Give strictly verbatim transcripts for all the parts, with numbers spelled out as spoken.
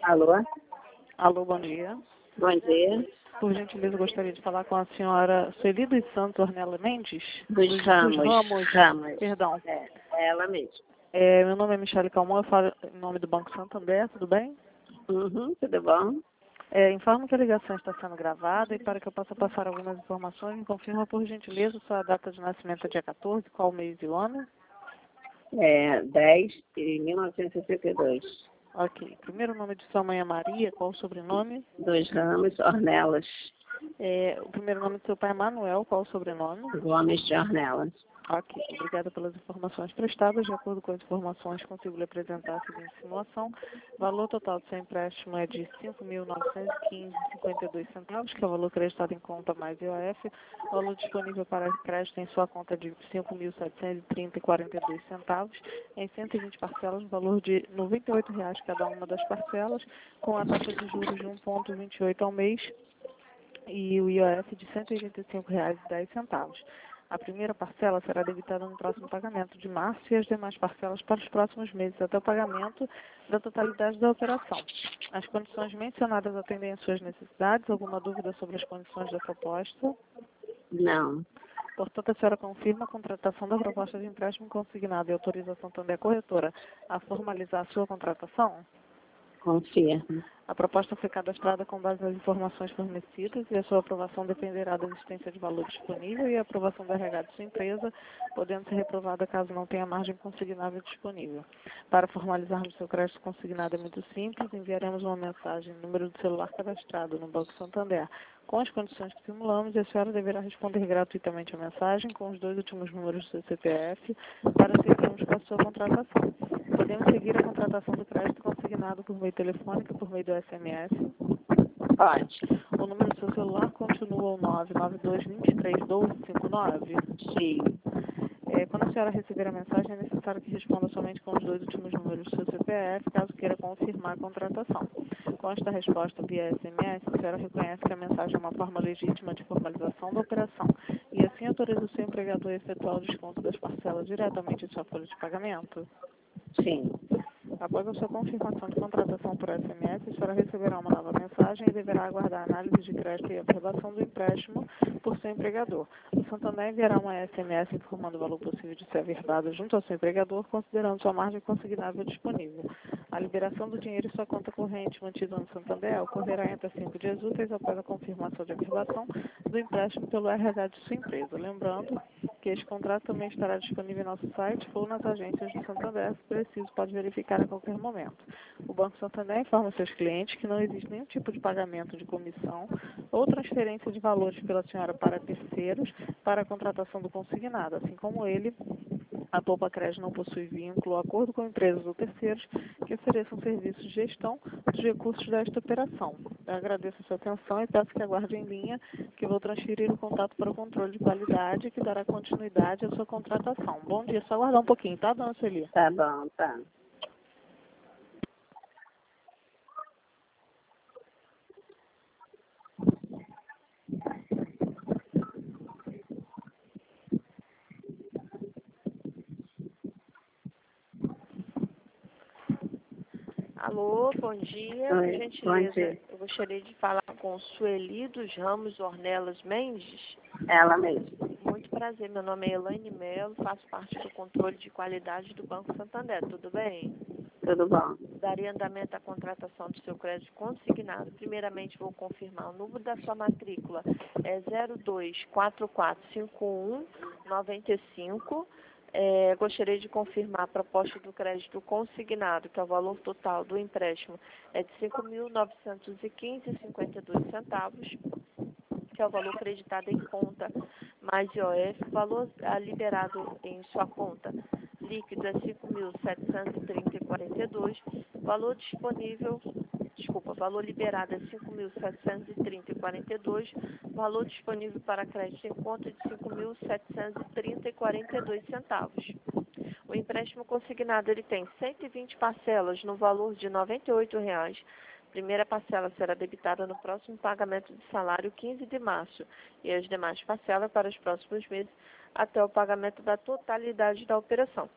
Alô? Alô, bom dia. Bom dia. Por gentileza, gostaria de falar com a senhora Sueli dos Santos Ornella Mendes? Dos Dos, Ramos. dos Ramos. Ramos. Perdão. É, é ela mesmo. É, meu nome é Michele Calmon, eu falo em nome do Banco Santander, tudo bem? Uhum, tudo bom? É, informo que a ligação está sendo gravada e para que eu possa passar algumas informações, me confirma por gentileza sua data de nascimento é dia quatorze, qual mês e o ano? É dez de mil novecentos e sessenta e dois. Ok. Primeiro nome de sua mãe é Maria, qual o sobrenome? Dos Ramos, Ornelas. É, o primeiro nome do seu pai é Manuel, qual o sobrenome? Gomes de Ornelas. Ok, obrigada pelas informações prestadas. De acordo com as informações, consigo lhe apresentar a seguinte simulação. O valor total do seu empréstimo é de cinco mil novecentos e quinze vírgula cinquenta e dois centavos, que é o valor acreditado em conta mais I O F. O valor disponível para crédito em sua conta é de cinco mil setecentos e trinta vírgula quarenta e dois centavos, em cento e vinte parcelas, valor de noventa e oito reais cada uma das parcelas, com a taxa de juros de um vírgula vinte e oito ao mês e o I O F de cento e oitenta e cinco reais e dez centavos. A primeira parcela será debitada no próximo pagamento de março e as demais parcelas para os próximos meses até o pagamento da totalidade da operação. As condições mencionadas atendem às suas necessidades? Alguma dúvida sobre as condições da proposta? Não. Portanto, a senhora confirma a contratação da proposta de empréstimo consignado e autorização também da corretora a formalizar a sua contratação? Confirmo. A proposta foi cadastrada com base nas informações fornecidas e a sua aprovação dependerá da existência de valor disponível e a aprovação da R H de sua empresa, podendo ser reprovada caso não tenha margem consignável disponível. Para formalizarmos seu crédito consignado é muito simples, enviaremos uma mensagem no número do celular cadastrado no Banco Santander com as condições que simulamos e a senhora deverá responder gratuitamente a mensagem com os dois últimos números do seu C P F para seguirmos com a sua contratação. Podemos seguir a contratação do crédito consignado por meio telefônico, por meio do S M S. Pode. O número do seu celular continua o nove nove dois dois três um dois cinco nove. Sim. É, quando a senhora receber a mensagem, é necessário que responda somente com os dois últimos números do seu C P F, caso queira confirmar a contratação. Com esta resposta via S M S, a senhora reconhece que a mensagem é uma forma legítima de formalização da operação e assim autoriza o seu empregador a efetuar o desconto das parcelas diretamente em sua folha de pagamento? Sim. Após a sua confirmação de contratação por S M S, a senhora receberá uma nova mensagem e deverá aguardar a análise de crédito e aprovação do empréstimo por seu empregador. O Santander enviará uma S M S informando o valor possível de ser averbado junto ao seu empregador, considerando sua margem consignável disponível. A liberação do dinheiro em sua conta corrente mantida no Santander ocorrerá entre cinco dias úteis após a confirmação de averbação do empréstimo pelo R H de sua empresa. Lembrando que este contrato também estará disponível em nosso site ou nas agências do Santander, se preciso, pode verificar a qualquer momento. O Banco Santander informa seus clientes que não existe nenhum tipo de pagamento de comissão ou transferência de valores pela senhora para terceiros para a contratação do consignado, assim como ele, a Poupa Crédito não possui vínculo ou acordo com empresas ou terceiros que ofereçam serviços de gestão dos recursos desta operação. Eu agradeço a sua atenção e peço que aguarde em linha que vou transferir o contato para o controle de qualidade que dará continuidade à sua contratação. Bom dia, só aguardar um pouquinho, tá, dona Sueli? Tá bom, tá. Alô, bom dia. Por Oi, bom gentileza, dia. eu gostaria de falar com Sueli dos Ramos Ornelas Mendes. Ela mesmo. Muito prazer, meu nome é Elaine Melo, faço parte do controle de qualidade do Banco Santander, tudo bem? Tudo bom. Daria andamento à contratação do seu crédito consignado. Primeiramente, vou confirmar o número da sua matrícula. É zero dois quatro quatro cinco um nove cinco. É, gostaria de confirmar a proposta do crédito consignado, que é o valor total do empréstimo é de cinco mil novecentos e quinze vírgula cinquenta e dois centavos, que é o valor creditado em conta mais I O F. O valor ah, liberado em sua conta líquido é cinco mil setecentos e trinta vírgula quarenta e dois. Valor disponível, desculpa, valor liberado é cinco mil setecentos e trinta vírgula quarenta e dois. Valor disponível para crédito em conta de cinco mil setecentos e trinta vírgula quarenta e dois centavos. O empréstimo consignado ele tem cento e vinte parcelas no valor de noventa e oito reais. Primeira parcela será debitada no próximo pagamento de salário quinze de março e as demais parcelas para os próximos meses até o pagamento da totalidade da operação.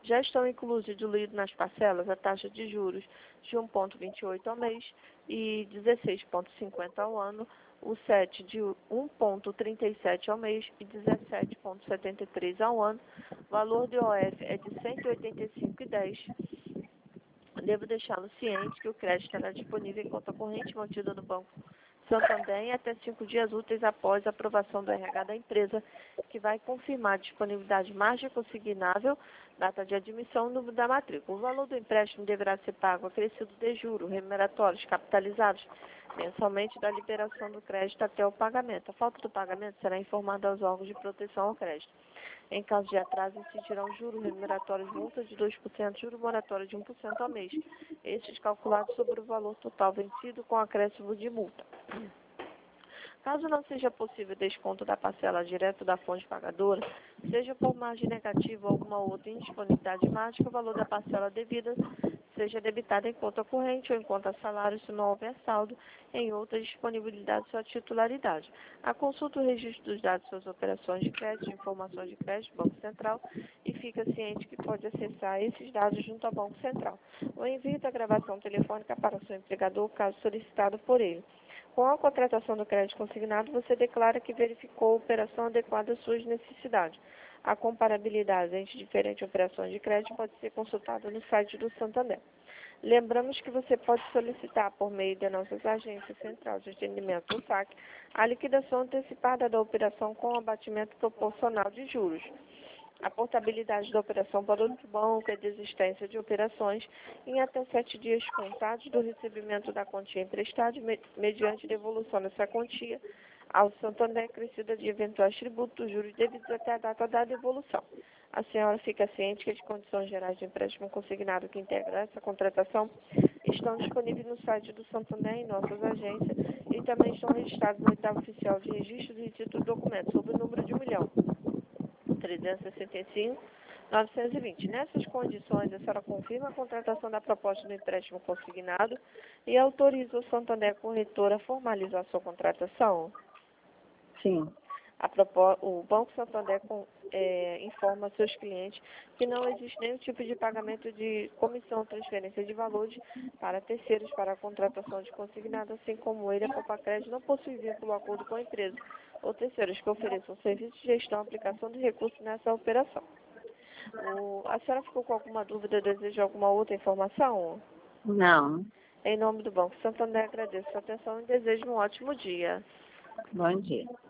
Já estão inclusos e diluídos nas parcelas a taxa de juros de um vírgula vinte e oito ao mês e dezesseis vírgula cinquenta ao ano, o sete de um vírgula trinta e sete ao mês e dezessete vírgula setenta e três ao ano. O valor do I O F é de cento e oitenta e cinco vírgula dez. Devo deixá-lo ciente que o crédito estará disponível em conta corrente mantida no Banco Santander em até cinco dias úteis após a aprovação do R H da empresa, que vai confirmar a disponibilidade de margem consignável, data de admissão e número da matrícula. O valor do empréstimo deverá ser pago acrescido de juros, remuneratórios, capitalizados, mensalmente da liberação do crédito até o pagamento. A falta do pagamento será informada aos órgãos de proteção ao crédito. Em caso de atraso, incidirão juros remuneratórios, multa de dois por cento, juro moratório de um por cento ao mês. Estes calculados sobre o valor total vencido com acréscimo de multa. Caso não seja possível desconto da parcela direto da fonte pagadora, seja por margem negativa ou alguma outra indisponibilidade mágica, o valor da parcela devida seja debitado em conta corrente ou em conta salário, se não houver saldo em outra disponibilidade de sua titularidade. A consulta o registro dos dados de suas operações de crédito, informações de crédito, Banco Central, e fica ciente que pode acessar esses dados junto ao Banco Central. O envio da gravação telefônica para seu empregador, caso solicitado por ele. Com a contratação do crédito consignado, você declara que verificou a operação adequada às suas necessidades. A comparabilidade entre diferentes operações de crédito pode ser consultada no site do Santander. Lembramos que você pode solicitar, por meio de nossas agências Central de Atendimento do S A C, a liquidação antecipada da operação com abatimento proporcional de juros. A portabilidade da operação para outro banco e a desistência de operações em até sete dias contados do recebimento da quantia emprestada, mediante devolução dessa quantia ao Santander acrescida de eventuais tributos, juros devidos até a data da devolução. A senhora fica ciente que as condições gerais de empréstimo consignado que integram essa contratação estão disponíveis no site do Santander em nossas agências e também estão registrados no oitavo oficial de registro de título de documento sob o número de um milhão trezentos e sessenta e cinco mil novecentos e vinte. Nessas condições, a senhora confirma a contratação da proposta do empréstimo consignado e autoriza o Santander Corretora a formalizar sua contratação? Sim. A o Banco Santander com, é, informa seus clientes que não existe nenhum tipo de pagamento de comissão ou transferência de valores para terceiros para a contratação de consignado, assim como ele, a Copacred, não possui vínculo ou acordo com a empresa ou terceiros que ofereçam serviços de gestão e aplicação de recursos nessa operação. O, a senhora ficou com alguma dúvida, deseja alguma outra informação? Não. Em nome do Banco Santander, agradeço a sua atenção e desejo um ótimo dia. Bom dia.